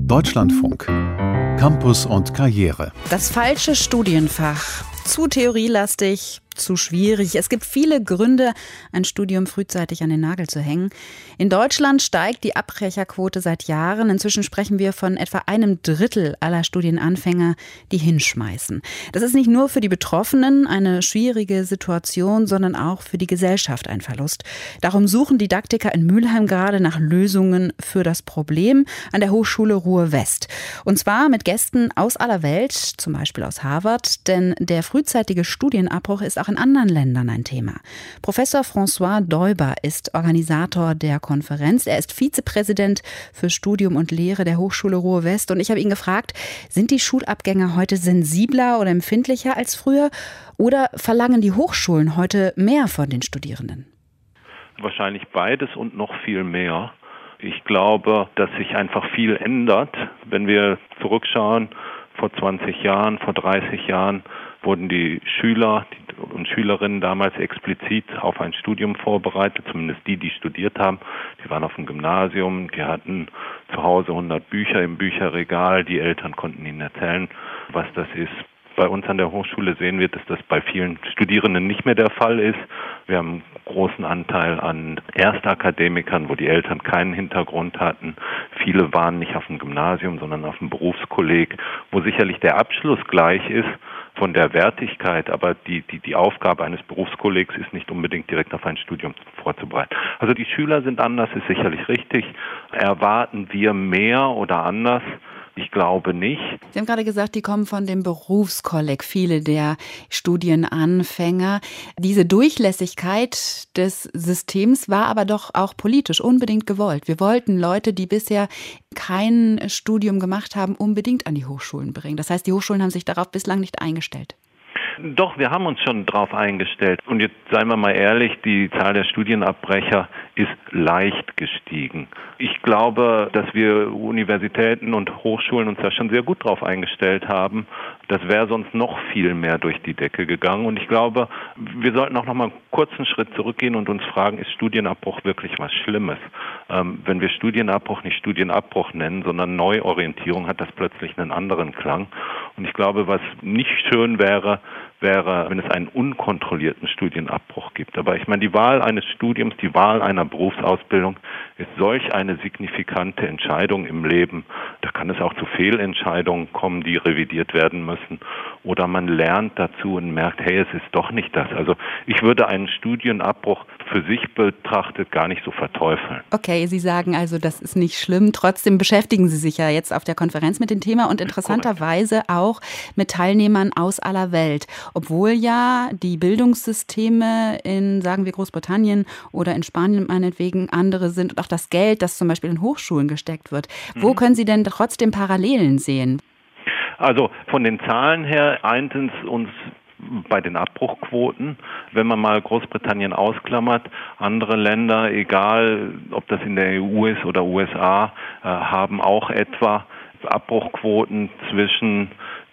Deutschlandfunk. Campus und Karriere. Das falsche Studienfach. Zu theorielastig, zu schwierig. Es gibt viele Gründe, ein Studium frühzeitig an den Nagel zu hängen. In Deutschland steigt die Abbrecherquote seit Jahren. Inzwischen sprechen wir von etwa 1/3 aller Studienanfänger, die hinschmeißen. Das ist nicht nur für die Betroffenen eine schwierige Situation, sondern auch für die Gesellschaft ein Verlust. Darum suchen Didaktiker in Mülheim gerade nach Lösungen für das Problem an der Hochschule Ruhr-West. Und zwar mit Gästen aus aller Welt, zum Beispiel aus Harvard, denn der frühzeitige Studienabbruch ist auch in anderen Ländern ein Thema. Professor François Däuber ist Organisator der Konferenz. Er ist Vizepräsident für Studium und Lehre der Hochschule Ruhr-West. Und ich habe ihn gefragt, sind die Schulabgänger heute sensibler oder empfindlicher als früher? Oder verlangen die Hochschulen heute mehr von den Studierenden? Wahrscheinlich beides und noch viel mehr. Ich glaube, dass sich einfach viel ändert. Wenn wir zurückschauen, vor 20 Jahren, vor 30 Jahren wurden die Schüler und Schülerinnen damals explizit auf ein Studium vorbereitet, zumindest die studiert haben. Die waren auf dem Gymnasium, die hatten zu Hause 100 Bücher im Bücherregal, die Eltern konnten ihnen erzählen, was das ist. Bei uns an der Hochschule sehen wir, dass das bei vielen Studierenden nicht mehr der Fall ist. Wir haben einen großen Anteil an Erstakademikern, wo die Eltern keinen Hintergrund hatten. Viele waren nicht auf dem Gymnasium, sondern auf dem Berufskolleg, wo sicherlich der Abschluss gleich ist von der Wertigkeit, aber die Aufgabe eines Berufskollegs ist nicht unbedingt direkt auf ein Studium vorzubereiten. Also die Schüler sind anders, ist sicherlich richtig. Erwarten wir mehr oder anders? Ich glaube nicht. Sie haben gerade gesagt, die kommen von dem Berufskolleg, viele der Studienanfänger. Diese Durchlässigkeit des Systems war aber doch auch politisch unbedingt gewollt. Wir wollten Leute, die bisher kein Studium gemacht haben, unbedingt an die Hochschulen bringen. Das heißt, die Hochschulen haben sich darauf bislang nicht eingestellt. Doch, wir haben uns schon darauf eingestellt. Und jetzt seien wir mal ehrlich, die Zahl der Studienabbrecher ist leicht gestiegen. Ich glaube, dass wir Universitäten und Hochschulen uns da schon sehr gut darauf eingestellt haben. Das wäre sonst noch viel mehr durch die Decke gegangen. Und ich glaube, wir sollten auch noch mal einen kurzen Schritt zurückgehen und uns fragen, ist Studienabbruch wirklich was Schlimmes? Wenn wir Studienabbruch nicht Studienabbruch nennen, sondern Neuorientierung, hat das plötzlich einen anderen Klang. Und ich glaube, was nicht schön wäre, wenn es einen unkontrollierten Studienabbruch gibt. Aber ich meine, die Wahl eines Studiums, die Wahl einer Berufsausbildung ist solch eine signifikante Entscheidung im Leben. Da kann es auch zu Fehlentscheidungen kommen, die revidiert werden müssen. Oder man lernt dazu und merkt, hey, es ist doch nicht das. Also ich würde einen Studienabbruch für sich betrachtet gar nicht so verteufeln. Okay, Sie sagen also, das ist nicht schlimm. Trotzdem beschäftigen Sie sich ja jetzt auf der Konferenz mit dem Thema und interessanterweise auch mit Teilnehmern aus aller Welt. Obwohl ja die Bildungssysteme in, sagen wir, Großbritannien oder in Spanien meinetwegen andere sind und auch das Geld, das zum Beispiel in Hochschulen gesteckt wird. Wo können Sie denn trotzdem Parallelen sehen? Also von den Zahlen her eint es uns bei den Abbruchquoten, wenn man mal Großbritannien ausklammert, andere Länder, egal ob das in der EU ist oder USA, haben auch etwa Abbruchquoten zwischen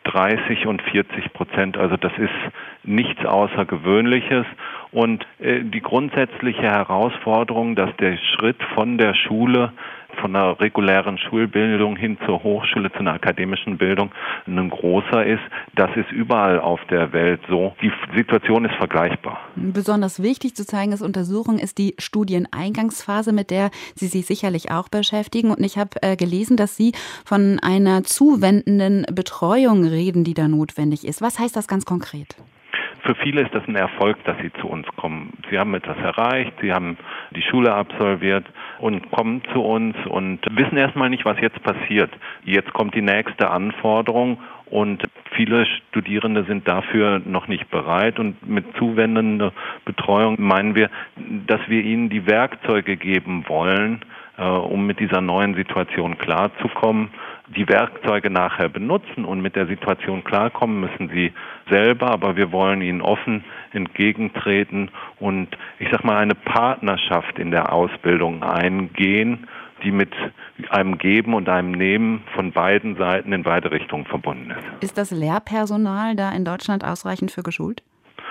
30 und 40%. Also das ist nichts Außergewöhnliches. Und die grundsätzliche Herausforderung, dass der Schritt von der Schule, von einer regulären Schulbildung hin zur Hochschule, zu einer akademischen Bildung ein großer ist, das ist überall auf der Welt so. Die Situation ist vergleichbar. Besonders wichtig zu zeigen ist Untersuchung ist die Studieneingangsphase, mit der Sie sich sicherlich auch beschäftigen. Und ich habe gelesen, dass Sie von einer zuwendenden Betreuung reden, die da notwendig ist. Was heißt das ganz konkret? Für viele ist das ein Erfolg, dass sie zu uns kommen. Sie haben etwas erreicht, sie haben die Schule absolviert und kommen zu uns und wissen erstmal nicht, was jetzt passiert. Jetzt kommt die nächste Anforderung und viele Studierende sind dafür noch nicht bereit. Und mit zuwendender Betreuung meinen wir, dass wir ihnen die Werkzeuge geben wollen, um mit dieser neuen Situation klarzukommen. Die Werkzeuge nachher benutzen und mit der Situation klarkommen müssen sie selber, aber wir wollen ihnen offen entgegentreten und ich sag mal eine Partnerschaft in der Ausbildung eingehen, die mit einem Geben und einem Nehmen von beiden Seiten in beide Richtungen verbunden ist. Ist das Lehrpersonal da in Deutschland ausreichend für geschult?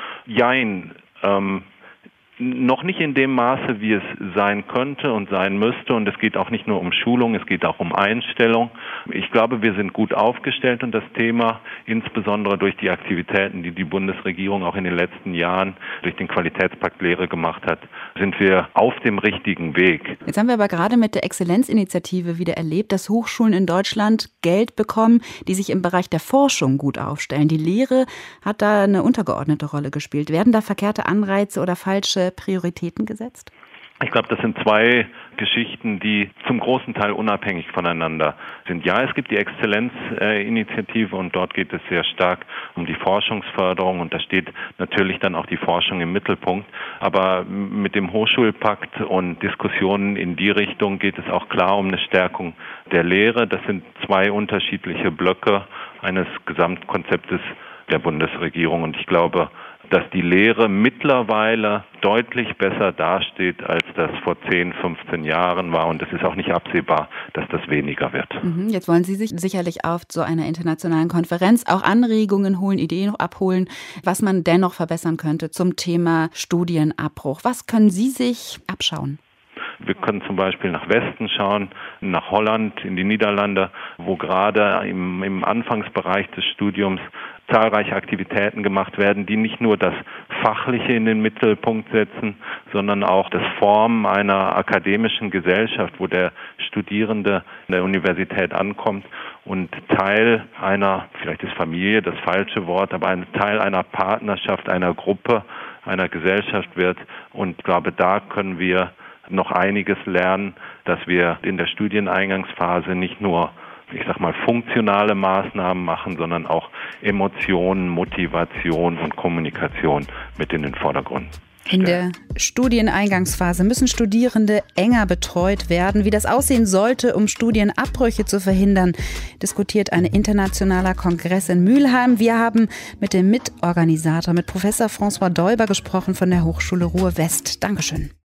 Jein. Noch nicht in dem Maße, wie es sein könnte und sein müsste. Und es geht auch nicht nur um Schulung, es geht auch um Einstellung. Ich glaube, wir sind gut aufgestellt und das Thema, insbesondere durch die Aktivitäten, die die Bundesregierung auch in den letzten Jahren durch den Qualitätspakt Lehre gemacht hat, sind wir auf dem richtigen Weg. Jetzt haben wir aber gerade mit der Exzellenzinitiative wieder erlebt, dass Hochschulen in Deutschland Geld bekommen, die sich im Bereich der Forschung gut aufstellen. Die Lehre hat da eine untergeordnete Rolle gespielt. Werden da verkehrte Anreize oder falsche Prioritäten gesetzt? Ich glaube, das sind zwei Geschichten, die zum großen Teil unabhängig voneinander sind. Ja, es gibt die Exzellenzinitiative und dort geht es sehr stark um die Forschungsförderung und da steht natürlich dann auch die Forschung im Mittelpunkt. Aber mit dem Hochschulpakt und Diskussionen in die Richtung geht es auch klar um eine Stärkung der Lehre. Das sind zwei unterschiedliche Blöcke eines Gesamtkonzeptes der Bundesregierung und ich glaube, dass die Lehre mittlerweile deutlich besser dasteht, als das vor 10, 15 Jahren war. Und es ist auch nicht absehbar, dass das weniger wird. Jetzt wollen Sie sich sicherlich auf so einer internationalen Konferenz auch Anregungen holen, Ideen abholen, was man dennoch verbessern könnte zum Thema Studienabbruch. Was können Sie sich abschauen? Wir können zum Beispiel nach Westen schauen, nach Holland, in die Niederlande, wo gerade im Anfangsbereich des Studiums zahlreiche Aktivitäten gemacht werden, die nicht nur das Fachliche in den Mittelpunkt setzen, sondern auch das Formen einer akademischen Gesellschaft, wo der Studierende in der Universität ankommt und Teil einer, vielleicht ist Familie das falsche Wort, aber ein Teil einer Partnerschaft, einer Gruppe, einer Gesellschaft wird. Und ich glaube, da können wir noch einiges lernen, dass wir in der Studieneingangsphase nicht nur funktionale Maßnahmen machen, sondern auch Emotionen, Motivation und Kommunikation mit in den Vordergrund stellen. In der Studieneingangsphase müssen Studierende enger betreut werden. Wie das aussehen sollte, um Studienabbrüche zu verhindern, diskutiert ein internationaler Kongress in Mülheim. Wir haben mit dem Mitorganisator, mit Professor François Däuber gesprochen von der Hochschule Ruhr-West. Dankeschön.